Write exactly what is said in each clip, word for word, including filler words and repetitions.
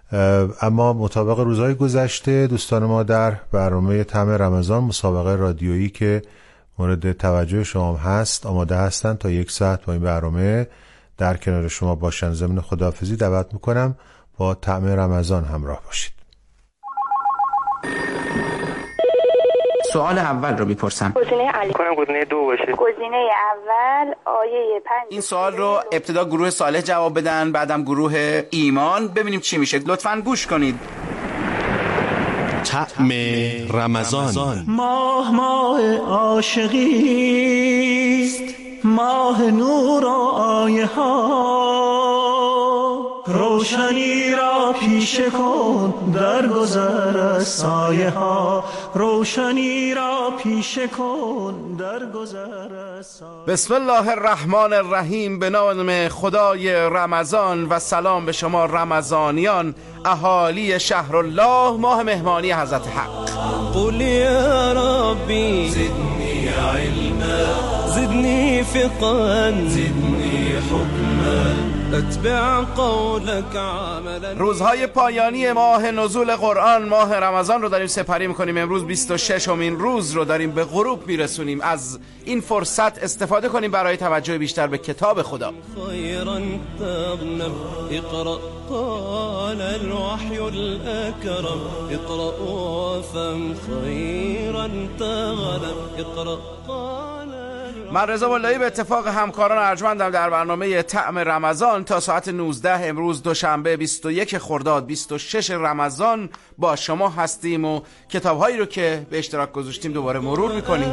اما مطابق روزهای گذشته دوستان ما در برنامه طعم رمضان مسابقه رادیویی که مورد توجه شما هست آماده هستند تا یک ساعت با این برنامه در کنار شما باشن. ضمن خداحافظی دعوت میکنم با طعم رمضان همراه باشید. سوال اول رو میپرسم. گزینه علی کنم گزینه دو باشه. گزینه اول آیه پنج. این سوال رو ابتدا گروه صالح جواب بدن، بعدم گروه ایمان. ببینیم چی میشه. لطفاً گوش کنید. طعم رمضان. ماه ماه عاشقی است، ماه نور و آیه ها، روشنی را پیشه کن در گذر از سایه ها، روشنی را پیشه کن در گذر از سایه. بسم الله الرحمن الرحیم. به نام خدای رمضان و سلام به شما رمضانیان، اهالی شهر الله، ماه مهمانی حضرت حق. قل یا ربی زدنی علما زدنی فقها زدنی حکما اتبع قولك عملا. روزهای پایانی ماه نزول قرآن، ماه رمضان رو داریم سپری میکنیم. امروز بیست و ششمین روز رو داریم به غروب میرسونیم. از این فرصت استفاده کنیم برای توجه بیشتر به کتاب خدا. خیرا تغنم اقرأ قال الوحی الاکرم اقرأ وفهم خیرا تغنم اقرأ قال. من رضا ملایی به اتفاق همکاران ارجمندم در برنامه طعم رمضان تا ساعت نوزده امروز دوشنبه بیست و یک خرداد بیست و شش رمضان با شما هستیم و کتاب‌هایی رو که به اشتراک گذاشتیم دوباره مرور می‌کنیم.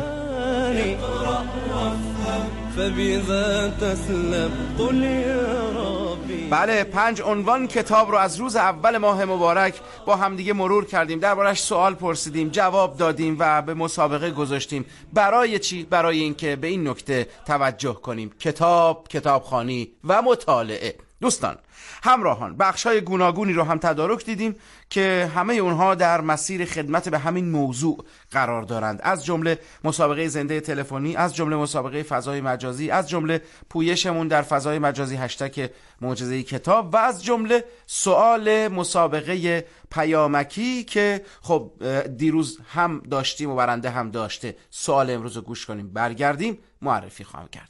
بله، پنج عنوان کتاب رو از روز اول ماه مبارک با همدیگه مرور کردیم، دربارش سوال پرسیدیم، جواب دادیم و به مسابقه گذاشتیم. برای چی؟ برای اینکه به این نکته توجه کنیم: کتاب، کتابخوانی و مطالعه. دوستان همراهان، بخش‌های گوناگونی رو هم تدارک دیدیم که همه اونها در مسیر خدمت به همین موضوع قرار دارند، از جمله مسابقه زنده تلفنی، از جمله مسابقه فضای مجازی، از جمله پویشمون در فضای مجازی هشتگ معجزه کتاب و از جمله سوال مسابقه پیامکی که خب دیروز هم داشتیم و برنده هم داشته. سوال امروز رو گوش کنیم، برگردیم معرفی خواهم کرد.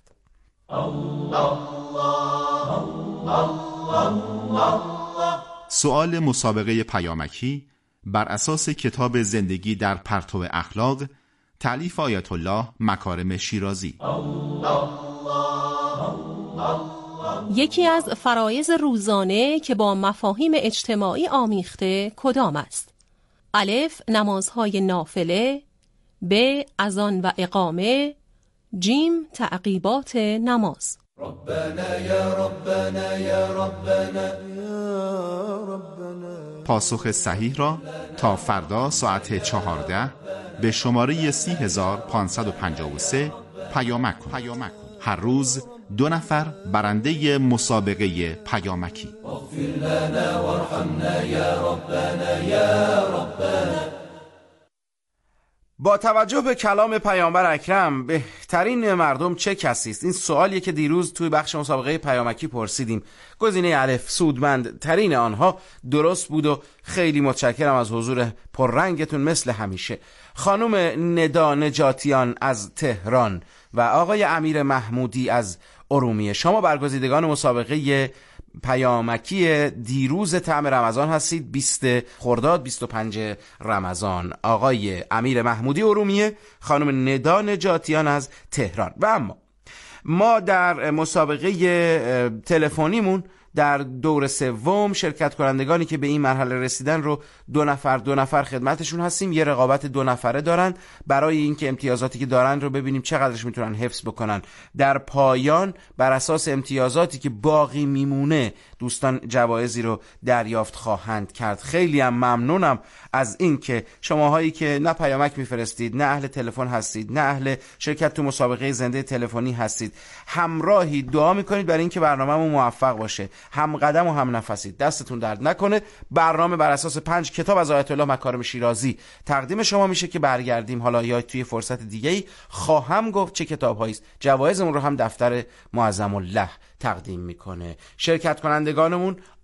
سوال مسابقه پیامکی بر اساس کتاب زندگی در پرتو اخلاق، تألیف آیت الله مکارم شیرازی. یکی از فرایض روزانه که با مفاهیم اجتماعی آمیخته کدام است؟ الف نمازهای نافله، ب اذان و اقامه، جیم تعقیبات نماز. ربنا یا ربنا یا ربنا یا ربنا. پاسخ صحیح را تا فردا ساعت چهارده به شماره سی هزار پانصد و پنجاه و سه پیامک کن. هر روز دو نفر برنده مسابقه پیامکی. اغفر لنا وارحمنا یا ربنا یا ربنا. با توجه به کلام پیامبر اکرم، بهترین مردم چه کسی است؟ این سوالیه که دیروز توی بخش مسابقه پیامکی پرسیدیم. گزینه الف سودمند ترین آنها درست بود و خیلی متشکرم از حضور پررنگتون مثل همیشه. خانم ندا نجاتیان از تهران و آقای امیر محمودی از ارومیه، شما برگزیدگان مسابقه پیامکی دیروز طعم رمضان هستید. بیست خرداد بیست و پنج رمضان. آقای امیر محمودی ارومیه، خانم ندا نجاتیان از تهران. و اما ما در مسابقه تلفنیمون در دور سوم شرکت کنندگانی که به این مرحله رسیدن رو دو نفر دو نفر خدمتشون هستیم. یه رقابت دو نفره دارن برای اینکه امتیازاتی که دارن رو ببینیم چقدرش میتونن حفظ بکنن. در پایان بر اساس امتیازاتی که باقی میمونه دوستان جوایزی رو دریافت خواهند کرد. خیلی هم ممنونم از اینکه شماهایی که نه پیامک میفرستید، نه اهل تلفن هستید، نه اهل شرکت تو مسابقه زنده تلفنی هستید، همراهی دعا میکنید برای اینکه برنامه‌مون موفق باشه. هم قدم و هم نفسید. دستتون درد نکنه. برنامه بر اساس پنج کتاب از آیت الله مکارم شیرازی تقدیم شما میشه که برگردیم حالا یا توی فرصت دیگه‌ای خواهم گفت چه کتاب‌هایی است. جوایزمون رو هم دفتر معظم الله تقدیم میکنه. شرکت کنندگانمون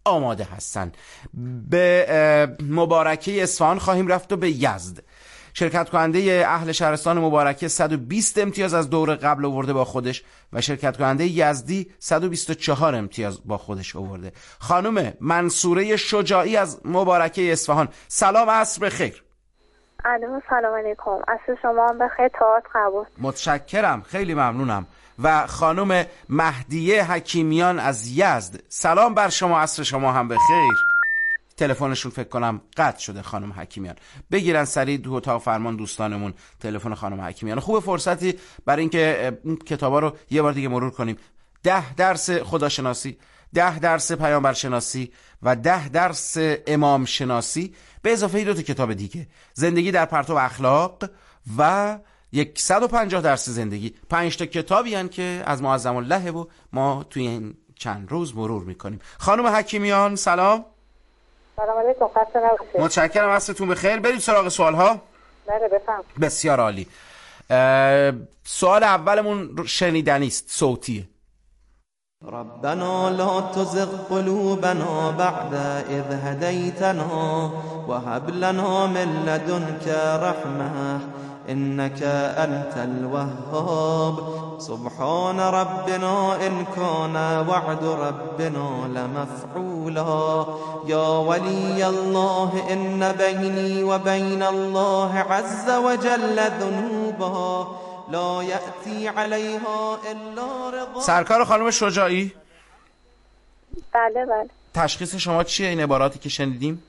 آماده هستن. به مبارکه اصفهان خواهیم رفت و به یزد. شرکت کننده اهل شهرستان مبارکه صد و بیست امتیاز از دور قبل آورده با خودش و شرکت کننده یزدی صد و بیست و چهار امتیاز با خودش آورده. خانم منصوره شجاعی از مبارکه اصفهان، سلام، عصر بخیر. الو، سلام علیکم. عصر شما هم بخیر، تاعت قبول. متشکرم، خیلی ممنونم. و خانم مهدیه حکیمیان از یزد، سلام بر شما، عصر شما هم بخیر. تلفنشون فکر کنم قطع شده خانم حکیمیان. بگیرن سریع دو اتاق فرمان دوستانمون تلفن خانم حکیمیان. خوب فرصتی برای اینکه این کتابا رو یه بار دیگه مرور کنیم. ده درس خداشناسی، ده درس پیامبر شناسی و ده درس امام شناسی به اضافه دو تا کتاب دیگه، زندگی در پرتو اخلاق و صد و پنجاه درس زندگی. پنج تا کتابی هن که از معظم الله و ما توی این چند روز مرور میکنیم. خانم حکیمیان سلام. سلام علیکم، خسته نباشید. متشکرم، عصرتون بخیر. بریم سراغ سوال ها. بله بفهم. بسیار عالی. سوال اولمون شنیدنی است، صوتیه. ربنا لا تزغ قلوبنا بعد اذ هديتنا وهب لنا من لدنك رحمة إنك أنت الوهاب سبحان ربنا إن كان وعد ربنا لمفعولا يا ولي الله إن بيني وبين الله عز وجل ذنوبا لا يأتي عليها إلا رضا. سرکار خانم شجاعی، بله بله. تشخیص شما چیه این عباراتی که شنیدیم؟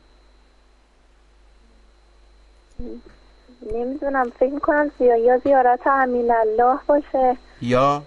نمیدونم، فکر میکنم زیا... یا زیارت امین الله باشه یا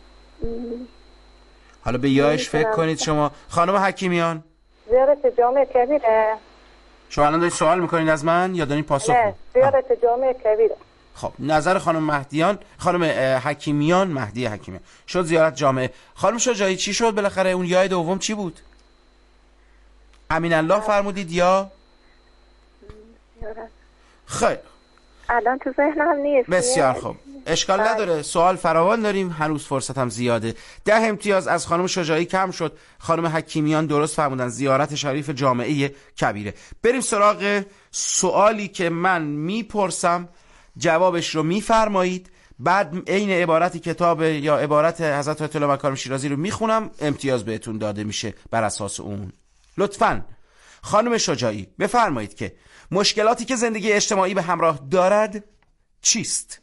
حالا به یاش فکر کنید شما. خانم حکیمیان، زیارت جامع کبیره. شما الان دارید سوال میکنید از من یا دارید پاسخ؟ نه، زیارت جامع کبیره. خب نظر خانم مهدیان، خانم حکیمیان، مهدی حکیمیان شد زیارت جامعه. خانم شجاعی چی شد بالاخره؟ اون یای دوم چی بود؟ امین الله فرمودید یا زیارت؟ خیر، الان تو ذهنم نیست. بسیار خوب، اشکال نداره، سوال فراوان داریم، هنوز فرصت هم زیاده. ده امتیاز از خانم شجاعی کم شد. خانم حکیمیان درست فرمودن، زیارت شریف جامعه کبیره. بریم سراغ سوالی که من میپرسم، جوابش رو میفرمایید، بعد عین عبارت کتاب یا عبارت حضرت آیت الله مکارم شیرازی رو میخونم، امتیاز بهتون داده میشه بر اساس اون. لطفاً خانم شجاعی بفرمایید که مشکلاتی که زندگی اجتماعی به همراه دارد چیست؟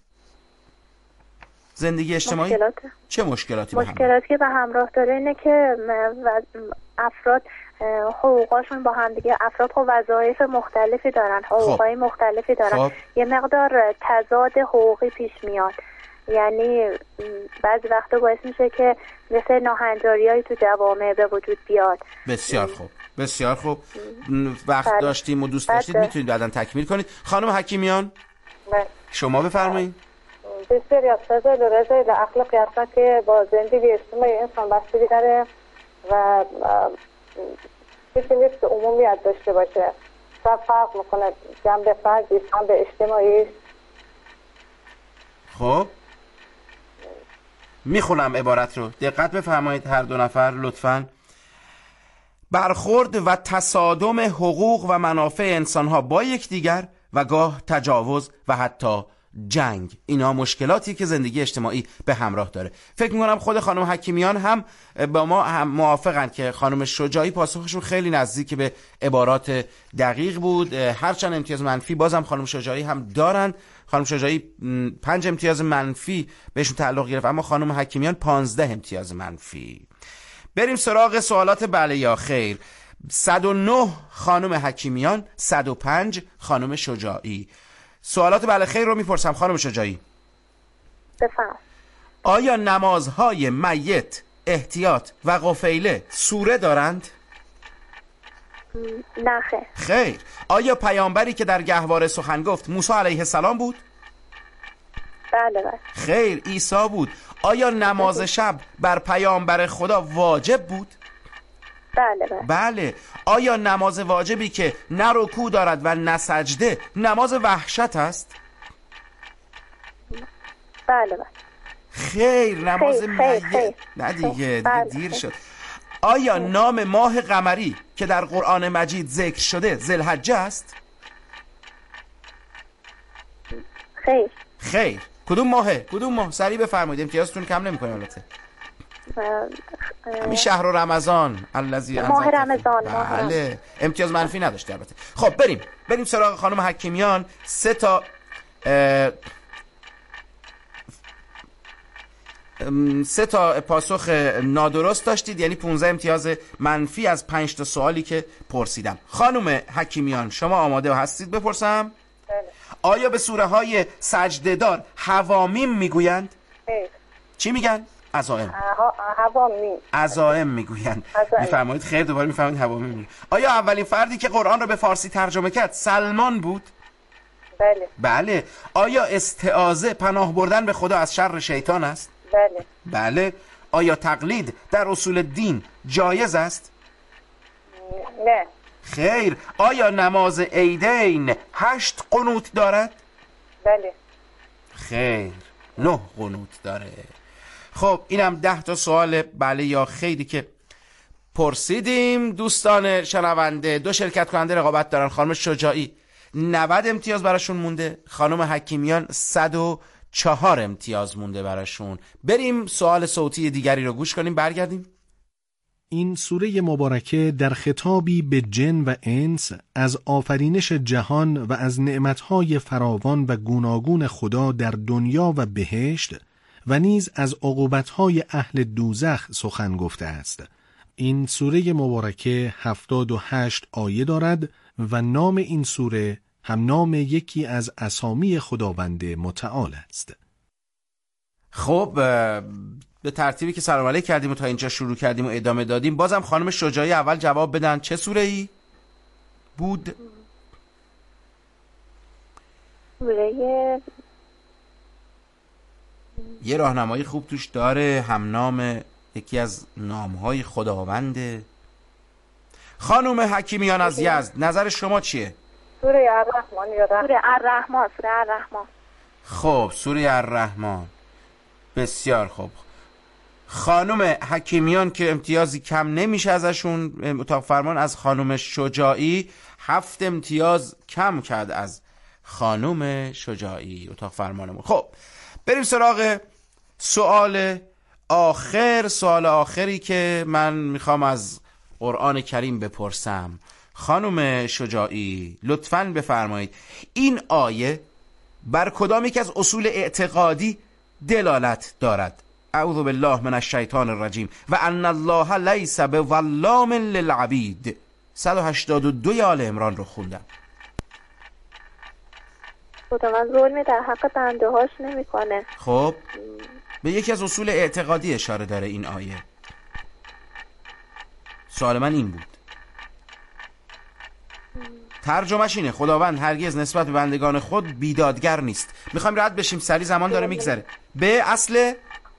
زندگی اجتماعی مشکلات. چه مشکلاتی به همراه؟ مشکلاتی که به همراه داره اینه که افراد حقوقاشون با هم دیگه، افراد خب وظایف مختلفی دارن، حقوقای مختلفی دارن. خب. یه مقدار تضاد حقوقی پیش میاد، یعنی بعضی وقتا باعث میشه که مثل ناهنجاریایی تو جوامع به وجود بیاد. بسیار خوب، بسیار خوب. وقت بله. داشتیم و دوست داشتید میتونید بعداً تکمیل کنید. خانم حکیمیان بله. شما بفرمایید. بسیاری از فضایل و رضایل اخلاقی هستن که با زندگی اجتماعی انسان بستگی داره و کسی نیست که عمومیت داشته باشه. شاید فرق میکنه جنبه فردی، جنبه اجتماعی. خب میخونم عبارت رو، دقت بفرمایید هر دو نفر لطفاً. برخورد و تصادم حقوق و منافع انسانها با یکدیگر و گاه تجاوز و حتی جنگ، اینا مشکلاتی که زندگی اجتماعی به همراه داره. فکر میکنم خود خانم حکیمیان هم با ما هم موافقن که خانم شجاعی پاسخشون خیلی نزدیک به عبارات دقیق بود. هرچند امتیاز منفی بازم خانم شجاعی هم دارن. خانم شجاعی پنج امتیاز منفی بهشون تعلق گرفت، اما خانم حکیمیان پانزده امتیاز منفی. بریم سراغ سوالات بله یا خیر. صد و نه خانم حکیمیان، صد و پنج خانم شجاعی. سوالات بله خیر رو میپرسم خانم شجاعی. بفرم. آیا نمازهای میت، احتیاط و قفیله سوره دارند؟ نه خیر. خیر. آیا پیامبری که در گهواره سخن گفت موسی علیه السلام بود؟ بله بله. خیر، عیسی بود. آیا نماز شب بر پیامبر خدا واجب بود؟ بله بله. بله. آیا نماز واجبی که نه رکوع دارد و نه سجده نماز وحشت است؟ بله بله. خیر، نماز خیر خیر میت. نه دیگه, دیگه بله دیر خیر. شد. آیا نام ماه قمری که در قرآن مجید ذکر شده ذوالحجه است؟ خیر. خیر. کدوم ماهه؟ کدوم ماه؟ سریع بفرمایید، امتیازتون کم نمی‌کنه البته. همین شهر رمضان الذی ماه رمضان. بله، امتیاز منفی نداشته البته. خب بریم بریم سراغ خانم حکیمیان. سه تا سه تا پاسخ نادرست داشتید، یعنی پانزده امتیاز منفی از پنج تا سوالی که پرسیدم. خانم حکیمیان شما آماده هستید بپرسم؟ بله. آیا به سوره های سجده‌دار حوامیم میگویند؟ خیر. چی میگن؟ عزائم. حوامیم. عزائم میگویند. میفرمایید خیر، دوباره میفرمایید حوامیم میگویند. آیا اولین فردی که قرآن رو به فارسی ترجمه کرد سلمان بود؟ بله. بله. آیا استعاذه پناه بردن به خدا از شر شیطان است؟ بله. بله. آیا تقلید در اصول دین جایز است؟ نه. خیر. آیا نماز عیدین هشت قنوت دارد؟ بله. خیر، نه قنوت داره. خب اینم ده تا سوال بله یا خیری که پرسیدیم. دوستان شنونده، دو شرکت کننده رقابت دارن. خانم شجاعی نود امتیاز براشون مونده، خانم حکیمیان صد و چهار امتیاز مونده براشون. بریم سوال صوتی دیگری رو گوش کنیم، برگردیم. این سوره مبارکه در خطابی به جن و انس از آفرینش جهان و از نعمتهای فراوان و گوناگون خدا در دنیا و بهشت و نیز از عقوبتهای اهل دوزخ سخن گفته است. این سوره مبارکه هفتاد و هشت آیه دارد و نام این سوره هم نام یکی از اسامی خداوند متعال است. خب به ترتیبی که سلام علیک کردیم و تا اینجا شروع کردیم و ادامه دادیم، بازم خانم شجاعی اول جواب بدن. چه سوره ای بود؟ سوره یه راهنمایی خوب توش داره، هم نام یکی از نامهای خداونده. خانم حکیمیان از یزد، نظر شما چیه؟ سوره الرحمن یادم. سوره الرحمن. سوره الرحمن. خب سوره الرحمن، بسیار خوب. خانم حکیمیان که امتیازی کم نمیشه ازشون، اتاق فرمان از خانم شجاعی هفت امتیاز کم کرد از خانم شجاعی اتاق فرمانمون. خب بریم سراغ سوال آخر، سوال آخری که من میخوام از قرآن کریم بپرسم. خانم شجاعی لطفاً بفرمایید این آیه بر کدام یک از اصول اعتقادی دلالت دارد؟ اعوذ بالله من الشیطان الرجیم و ان الله لیس بظلام للعبید. صد و هشتاد و دو آل عمران رو خوندم. خدا من ظلمی در حق بنده هاش نمی کنه. خب به یکی از اصول اعتقادی اشاره داره این آیه. سوال من این بود، ترجمهش اینه خداوند هرگز نسبت به بندگان خود بیدادگر نیست. میخوایم رد بشیم، سری زمان داره میگذره. به اصل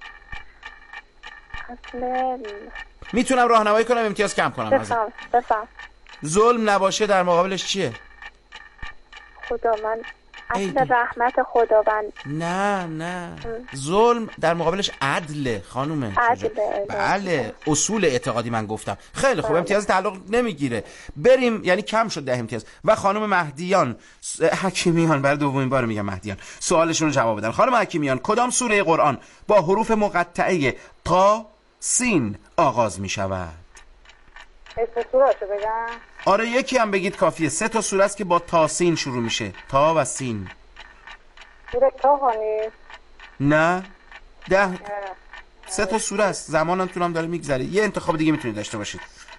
اصل میتونم راهنمایی کنم امتیاز کم کنم. بفهم بفهم. ظلم نباشه در مقابلش چیه؟ خدا من اصل رحمت خداوند. نه نه ظلم در مقابلش عدل خانومه. عدله. بله اصول اعتقادی من گفتم. خیلی خوب، امتیاز تعلق نمیگیره. بریم، یعنی کم شد ده امتیاز. و خانم مهدیان حکیمیان، برای دومین بار میگم مهدیان، سوالشون رو جواب بدن. خانم حکیمیان کدام سوره قرآن با حروف مقطعه تا سین آغاز میشود؟ اسم سوره‌شو بگم؟ آره یکی هم بگید کافیه. سه تا سوره است که با تا سین شروع میشه، تا و سین. سوره طه نیست؟ نه ده سه تا سوره است، زمانتون هم داره میگذره. یه انتخاب دیگه میتونید داشته باشید.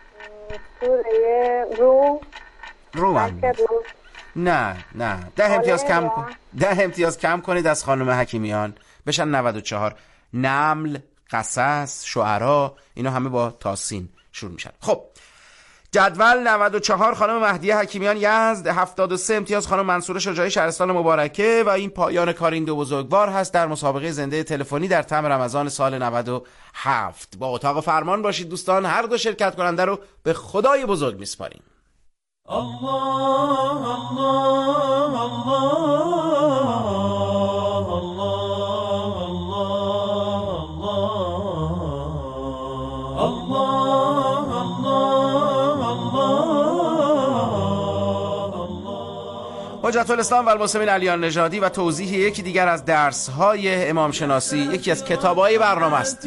سوره رو رو هم نه نه ده امتیاز کم کن. ده امتیاز کم کنید از خانم حکیمیان بشن نود و چهار. نمل، قصص، شعرا، اینا همه با تاسین شروع میشن. خب جدول نود و چهار خانم مهدیه حکیمیان یزد، هفتاد و سه امتیاز خانم منصوره شجاعی شهرستان مبارکه. و این پایان کار این دو بزرگوار هست در مسابقه زنده تلفنی در تم رمضان سال نود و هفت. با اتاق فرمان باشید دوستان، هر دو شرکت کننده رو به خدای بزرگ میسپاریم. الله الله الله الله الله حجت الاسلام و المسلمین علی نژادی و توضیح یکی دیگر از درس‌های امام شناسی یکی از کتاب‌های برنامه است.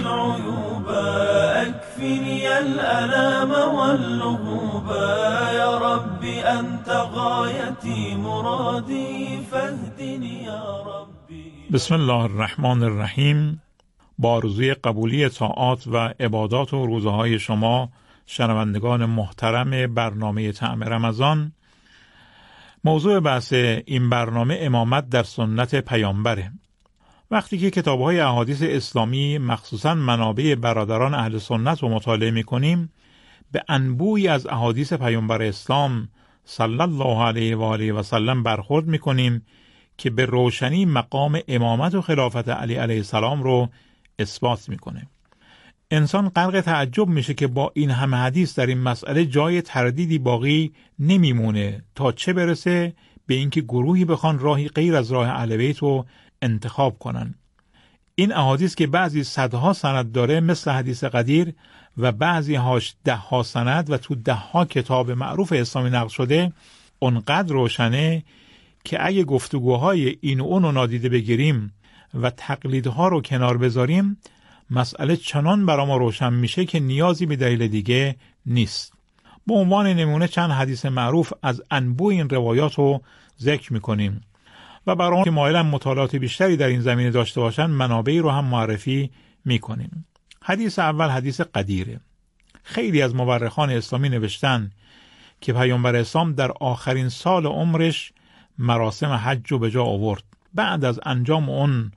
اكفني الألام واللغوب يا رب أنت غايتي مرادي فاهدني يا ربي. بسم الله الرحمن الرحیم. با آرزوی قبولی طاعات و عبادات و روزهای شما شنوندگان محترم برنامه طعم رمضان، موضوع بحث این برنامه امامت در سنت پیامبره. وقتی که کتاب‌های احادیث اسلامی مخصوصاً منابع برادران اهل سنت رو مطالعه می‌کنیم، به انبوهی از احادیث پیامبر اسلام صلی الله علیه و آله و سلم برخورد می‌کنیم که به روشنی مقام امامت و خلافت علی علیه السلام رو اثبات می‌کنه. انسان غرق تعجب میشه که با این همه حدیث در این مسئله جای تردیدی باقی نمیمونه تا چه برسه به اینکه گروهی بخوان راهی غیر از راه اهل بیت رو انتخاب کنن. این احادیث که بعضی صدها سند داره مثل حدیث قدیر و بعضی هاش ده ها سند و تو ده ها کتاب معروف اسلامی نقل شده، اونقدر روشنه که اگه گفتگوهای این و اون رو نادیده بگیریم و تقلیدها رو کنار بذاریم، مسئله چنان برای ما روشن میشه که نیازی به دلیل دیگه نیست. به عنوان نمونه چند حدیث معروف از انبوه این روایات رو ذکر میکنیم و برای که مایلن مطالعات بیشتری در این زمینه داشته باشن منابعی رو هم معرفی میکنیم. حدیث اول حدیث قدیره. خیلی از مورخان اسلامی نوشتن که پیامبر اسلام در آخرین سال عمرش مراسم حج رو به جا آورد. بعد از انجام اون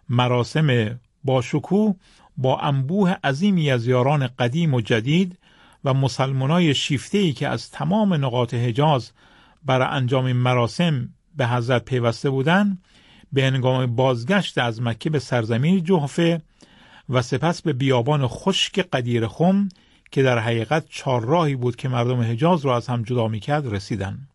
مراسم با شکوه با انبوه عظیمی از یاران قدیم و جدید و مسلمانای شیفته‌ای که از تمام نقاط حجاز برای انجام این مراسم به حضرت پیوسته بودند، به هنگام بازگشت از مکه به سرزمین جحفه و سپس به بیابان خشک قدیر خم که در حقیقت چهار راهی بود که مردم حجاز را از هم جدا می‌کرد رسیدند.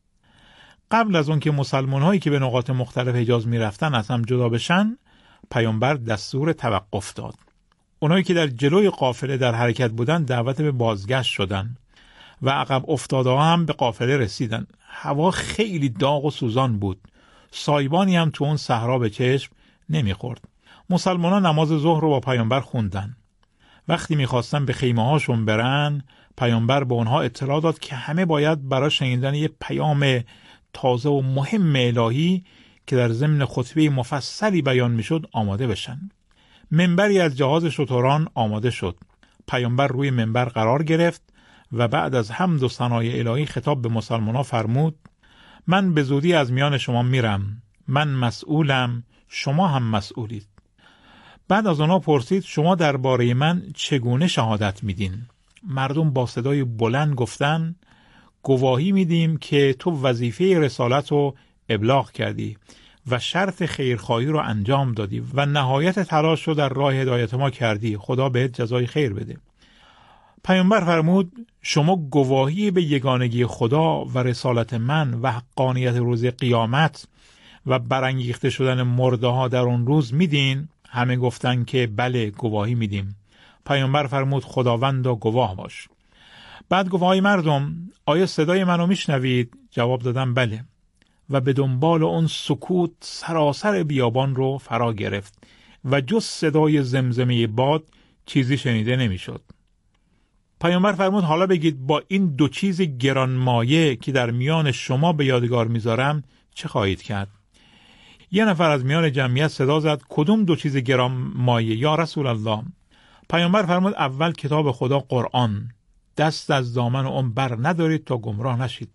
قبل از اون که مسلمان‌هایی که به نقاط مختلف حجاز می‌رفتن از هم جدا بشن، پیامبر دستور توقف داد. اونایی که در جلوی قافله در حرکت بودن دعوت به بازگشت شدن و عقب افتاده هم به قافله رسیدن. هوا خیلی داغ و سوزان بود. سایبانی هم تو اون صحرا به چشم نمیخورد. مسلمانان نماز ظهر رو با پیامبر خوندن. وقتی میخواستن به خیمه هاشون برن، پیامبر به اونها اطلاع داد که همه باید برای شنیدن یه پیام تازه و مهم الهی که در ضمن خطبه مفصلی بیان میشد آماده بشن. منبری از جهاز شتران آماده شد. پیامبر روی منبر قرار گرفت و بعد از حمد و ثنای الهی خطاب به مسلمانان فرمود: من به زودی از میان شما میرم. من مسئولم، شما هم مسئولید. بعد از آنها پرسید: شما درباره من چگونه شهادت میدین؟ مردم با صدای بلند گفتن: گواهی میدیم که تو وظیفه رسالت رو ابلاغ کردی و شرط خیرخواهی رو انجام دادی و نهایت تلاش رو در راه هدایت ما کردی. خدا بهت جزای خیر بده. پیامبر فرمود: شما گواهی به یگانگی خدا و رسالت من و حقانیت روز قیامت و برانگیخته شدن مرده ها در اون روز میدین؟ همه گفتن که بله، گواهی میدیم. پیامبر فرمود: خداوند و گواه باش. بعد گواهی مردم: آیا صدای منو میشنوید؟ جواب دادن بله. و به دنبال اون سکوت سراسر بیابان رو فرا گرفت و جز صدای زمزمه باد چیزی شنیده نمیشد. پیامبر فرمود: حالا بگید با این دو چیز گرانمایه که در میان شما به یادگار میذارم چه خواهید کرد؟ یه نفر از میان جمعیت صدا زد: کدوم دو چیز گرانمایه یا رسول الله؟ پیامبر فرمود: اول کتاب خدا قرآن، دست از دامن اون بر ندارید تا گمراه نشید.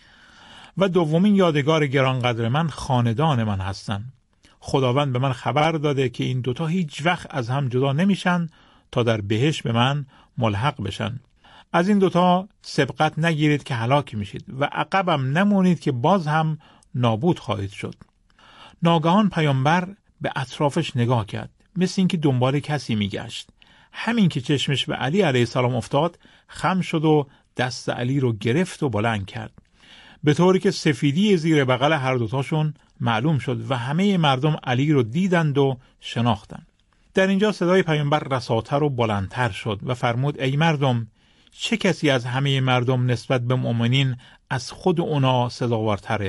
و دومین یادگار گرانقدر من خاندان من هستن. خداوند به من خبر داده که این دوتا هیچ وقت از هم جدا نمیشن تا در بهشت به من ملحق بشن. از این دوتا سبقت نگیرید که هلاک میشید و عقبم نمونید که باز هم نابود خواهید شد. ناگهان پیامبر به اطرافش نگاه کرد، مثل این که دنبال کسی میگشت. همین که چشمش به علی علیه السلام افتاد، خم شد و دست علی رو گرفت و بلند کرد، به طوری که سفیدی زیر بغل هر دوتاشون معلوم شد و همه مردم علی رو دیدند و شناختند. در اینجا صدای پیامبر رساتر و بلندتر شد و فرمود: ای مردم، چه کسی از همه مردم نسبت به مؤمنین از خود اونا سزاوارتره؟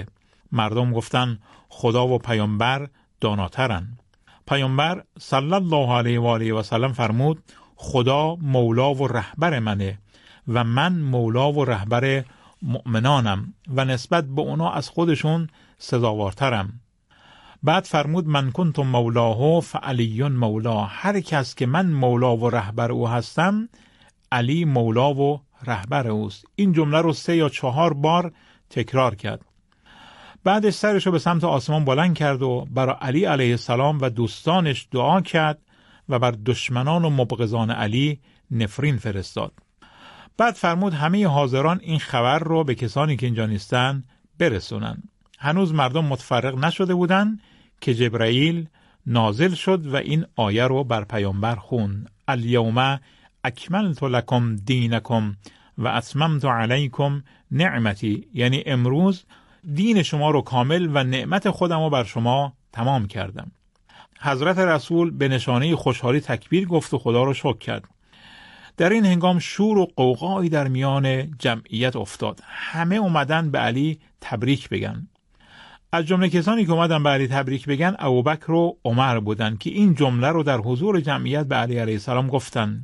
مردم گفتند خدا و پیامبر داناترن. پیامبر صلی الله علیه و آله و سلم فرمود خدا مولا و رهبر منه و من مولا و رهبر مؤمنانم و نسبت به اونا از خودشون سزاوارترم. بعد فرمود من کنت مولاه فعلی مولا، هر کس که من مولا و رهبر او هستم علی مولا و رهبر اوست. این جمله رو سه یا چهار بار تکرار کرد. بعدش سرش رو به سمت آسمان بلند کرد و برای علی علیه السلام و دوستانش دعا کرد و بر دشمنان و مبغضان علی نفرین فرستاد. بعد فرمود همه حاضران این خبر رو به کسانی که اینجا نیستن برسونن. هنوز مردم متفرق نشده بودن که جبرائیل نازل شد و این آیه رو بر پیامبر خوند. الیوم اکملت لکم دینکم و اتممت علیکم نعمتی، یعنی امروز دین شما رو کامل و نعمت خودم رو بر شما تمام کردم. حضرت رسول به نشانه خوشحالی تکبیر گفت و خدا رو شکر کرد. در این هنگام شور و قوقایی در میان جمعیت افتاد. همه اومدن به علی تبریک بگن. از جمله کسانی که اومدن به علی تبریک بگن ابوبکر و عمر بودن که این جمله رو در حضور جمعیت به علی علیه السلام گفتن.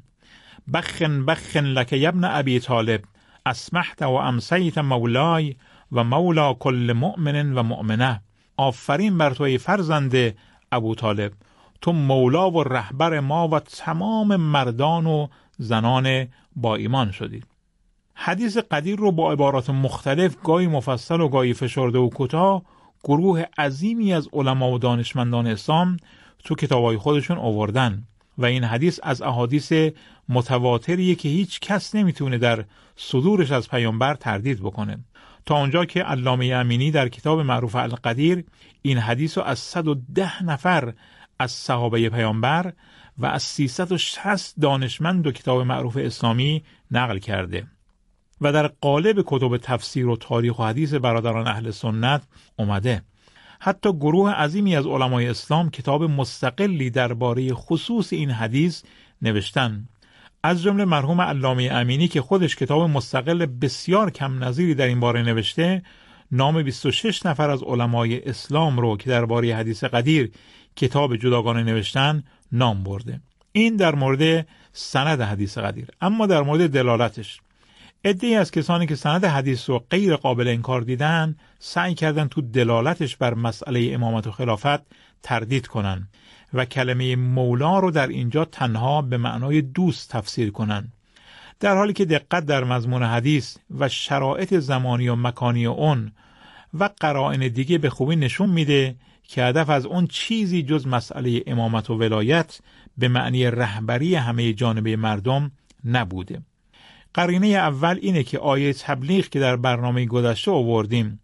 بخن بخن لک ابن ابی طالب اسمحت و امسیت مولای و مولا کل مؤمن و مؤمنه. آفرین بر توی فرزند ابو طالب، تو مولا و رهبر ما و تمام مردان و زنان با ایمان شدید. حدیث قدیر رو با عبارات مختلف، گاهی مفصل و گاهی فشرده و کوتاه، گروه عظیمی از علما و دانشمندان اسلام تو کتابای خودشون آوردن و این حدیث از احادیث متواتریه که هیچ کس نمیتونه در صدورش از پیامبر تردید بکنه، تا اونجا که علامه امینی در کتاب معروف القدیر این حدیث رو از صد و ده نفر از صحابه پیامبر و از سیصد و شصت دانشمند و کتاب معروف اسلامی نقل کرده و در قالب کتب تفسیر و تاریخ و حدیث برادران اهل سنت اومده. حتی گروه عظیمی از علمای اسلام کتاب مستقلی درباره خصوص این حدیث نوشتن، از جمله مرحوم علامه امینی که خودش کتاب مستقل بسیار کم نظیری در این باره نوشته، نام بیست و شش نفر از علمای اسلام رو که درباره حدیث قدیر کتاب جداگانه نوشتن نام برده. این در مورد سند حدیث قدیر. اما در مورد دلالتش، عده‌ای از کسانی که سند حدیث رو غیر قابل انکار دیدن سعی کردن تو دلالتش بر مسئله امامت و خلافت تردید کنن و کلمه مولا رو در اینجا تنها به معنای دوست تفسیر کنن، در حالی که دقت در مضمون حدیث و شرایط زمانی و مکانی اون و قرائن دیگه به خوبی نشون میده که هدف از اون چیزی جز مسئله امامت و ولایت به معنی رهبری همه جانبه مردم نبوده. قرینه اول اینه که آیه تبلیغ که در برنامه گذشته آوردیم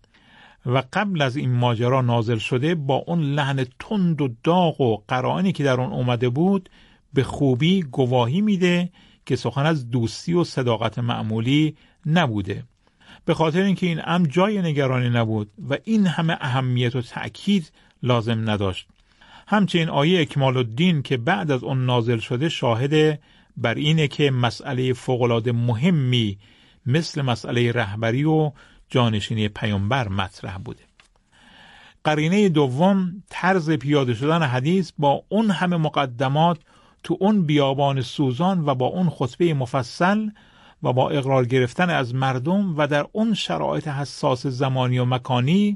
و قبل از این ماجرا نازل شده، با اون لحن تند و داغ و قرائنی که در اون اومده بود به خوبی گواهی میده که سخن از دوستی و صداقت معمولی نبوده، به خاطر اینکه این امر جای نگرانی نبود و این همه اهمیت و تأکید لازم نداشت. همچنین آیه اکمال الدین که بعد از اون نازل شده شاهد بر اینه که مسئله فوق‌العاده مهمی مثل مسئله رهبری و جانشینی پیامبر مطرح بوده. قرینه دوم، طرز پیاده شدن حدیث با اون همه مقدمات تو اون بیابان سوزان و با اون خطبه مفصل و با اقرار گرفتن از مردم و در اون شرایط حساس زمانی و مکانی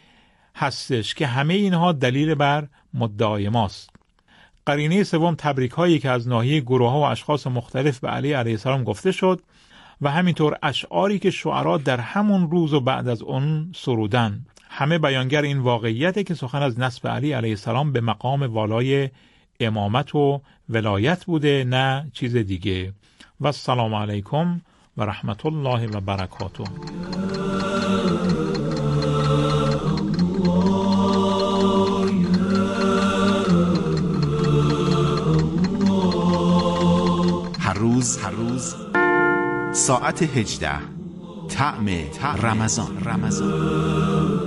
هستش که همه اینها دلیل بر مدعای ماست. قرینه سوم، تبریک هایی که از ناحیه گروه ها و اشخاص مختلف به علی علیه السلام گفته شد و همینطور اشعاری که شعرا در همون روز و بعد از اون سرودن، همه بیانگر این واقعیته که سخن از نسب علی علیه السلام به مقام والای امامت و ولایت بوده، نه چیز دیگه. و السلام علیکم و رحمت الله و برکاته. هر روز هر روز ساعت هجده طعم رمضان رمضان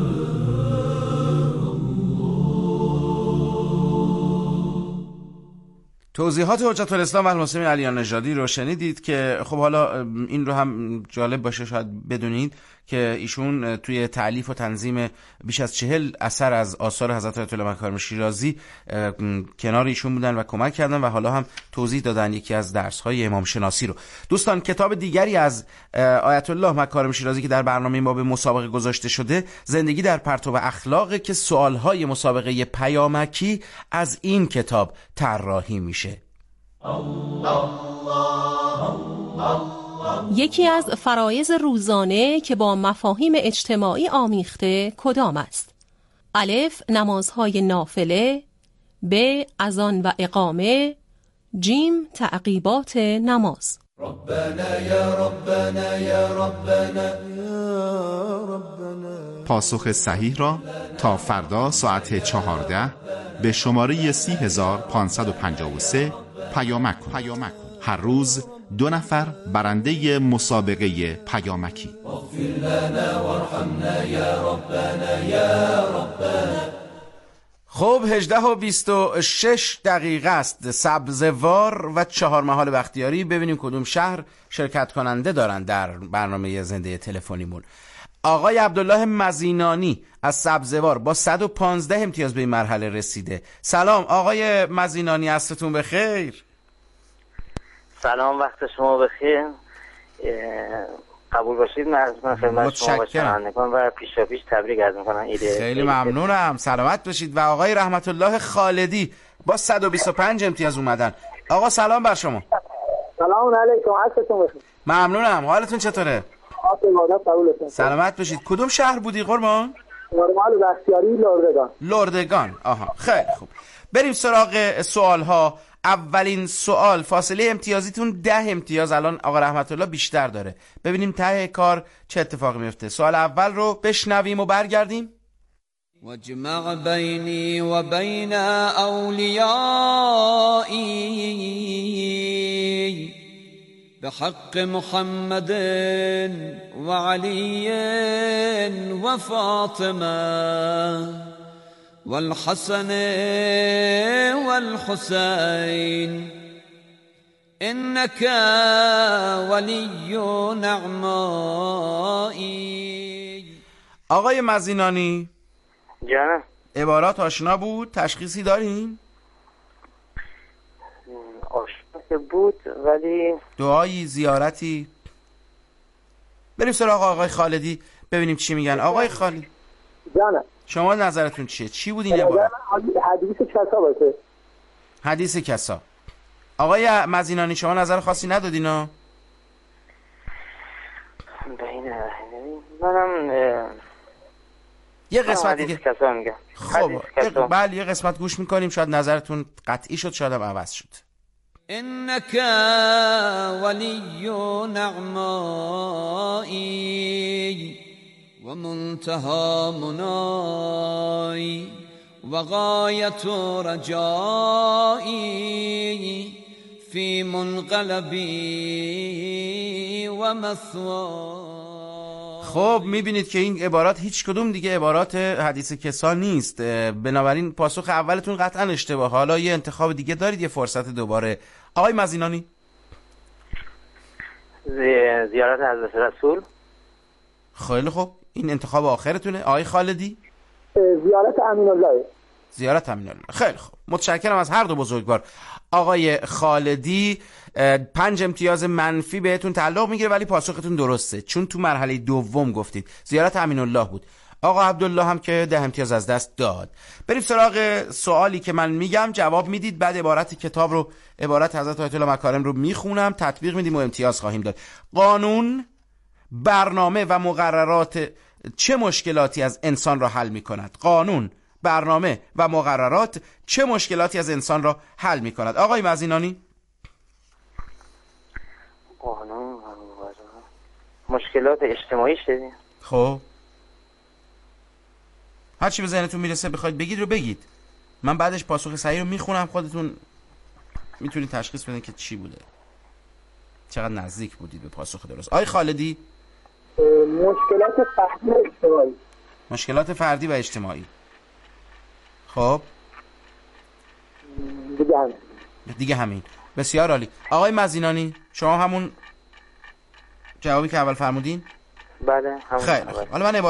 توضیحات حجت الاسلام و المسلمین علی نژادی رو شنیدید که خب حالا این رو هم جالب باشه شاید بدونید که ایشون توی تألیف و تنظیم بیش از چهل اثر از آثار حضرت آیت الله مکارم شیرازی کنار ایشون بودن و کمک کردن و حالا هم توضیح دادن یکی از درس‌های امام شناسی رو. دوستان کتاب دیگری از آیت الله مکارم شیرازی که در برنامه ما به مسابقه گذاشته شده زندگی در پرتو اخلاق که سوال‌های مسابقه پیامکی از این کتاب طراحی میشه. یکی از فرایض روزانه که با مفاهیم اجتماعی آمیخته کدام است؟ الف نمازهای نافله، ب اذان و اقامه، جیم تعقیبات نماز. ربنا یا ربنا یا ربنا یا ربنا. پاسخ صحیح را تا فردا ساعت چهارده به شماره سی هزار پانصد و پنجاه و سه پیامک کن. پیامک کن. هر روز دو نفر برنده مسابقه پیامکی. اغفر لنا وارحمنا یا ربنا یا ربنا. خب هجده و بیست و شش دقیقه است. سبزوار و چهار محال بختیاری. ببینیم کدوم شهر شرکت کننده دارن در برنامه زنده تلفنیمون. آقای عبدالله مزینانی از سبزوار با صد و پانزده امتیاز به این مرحله رسیده. سلام آقای مزینانی، عصرتون بخیر. سلام، وقت شما بخیر. قبول باشید من از خدمت شما و شنوندگان و پیشا پیش تبریک عرض می‌کنم. ایده خیلی ممنونم، سلامت باشید. و آقای رحمت الله خالدی با صد و بیست و پنج امتیاز اومدن. آقا سلام بر شما. سلام علیکم، عصرتون بخیر. ممنونم، حالتون چطوره؟ سلامت باشید. کدوم شهر بودی قربان؟ نورمال بختیاری لردگان. لردگان، آها خیلی خوب. بریم سراغ سوال ها. اولین سوال، فاصله امتیازیتون ده امتیاز، الان آقا رحمت الله بیشتر داره. ببینیم ته کار چه اتفاقی میفته. سوال اول رو بشنویم و برگردیم. واجمع بینی و بین اولیایی بحق محمد و علی و فاطمه والحسن والحسين إنك ولي نعمائي. آقای مزینانی جانم، عبارات آشنا بود؟ تشخیصی دارین؟ آشنا بود ولی دعایی، زیارتی. بریم سراغ آقای خالدی ببینیم چی میگن. آقای خالدی جانم، شما نظرتون چیه؟ چی بود این عبارت؟ حدیث کسا باشه. حدیث کسا. آقای مزینانی شما نظر خاصی ندادین ها؟ بین منم یه قسمت دیگه کسا میگم. خب بله یه قسمت گوش میکنیم، شاید نظرتون قطعی شد، شاید هم عوض شد. انک ولی نعمایی و منتهى منای و غایت رجایی فی منقلبی و مثوای. خب میبینید که این عبارات هیچ کدوم دیگه عبارات حدیث کسا نیست، بنابراین پاسخ اولتون قطعا اشتباه. حالا یه انتخاب دیگه دارید، یه فرصت دوباره. آقای مزینانی زی... زیارت حضرت رسول. خیلی خوب، این انتخاب آخرتونه. آقای خالدی زیارت امین الله. زیارت امین الله. خیلی خوب، متشکرم از هر دو بزرگوار. آقای خالدی پنج امتیاز منفی بهتون تعلق میگیره، ولی پاسختون درسته چون تو مرحله دوم گفتید زیارت امین الله بود. آقا عبدالله هم که ده امتیاز از دست داد. بریم سراغ سوالی که من میگم، جواب میدید، بعد عبارت کتاب رو، عبارت حضرت آیت الله مکارم رو میخونم، تطبیق میدیم و امتیاز خواهیم داد. قانون، برنامه و مقررات چه مشکلاتی از انسان را حل میکند؟ قانون، برنامه و مقررات چه مشکلاتی از انسان را حل میکند؟ آقای مزینانی قانون و مقررات مشکلات اجتماعی شدیم. خب هر چی به ذهنتون میرسه بخواید بگید رو بگید، من بعدش پاسخ صحیح رو میخونم، خودتون میتونید تشخیص بدین که چی بوده، چقدر نزدیک بودید به پاسخ درست. آقای خالدی مشکلات فردی و اجتماعی. مشکلات فردی و اجتماعی. خب دیگه همین. دیگه همین. بسیار عالی. آقای مزینانی شما همون جوابی که اول فرمودین؟ بله همون. خیلی حالا من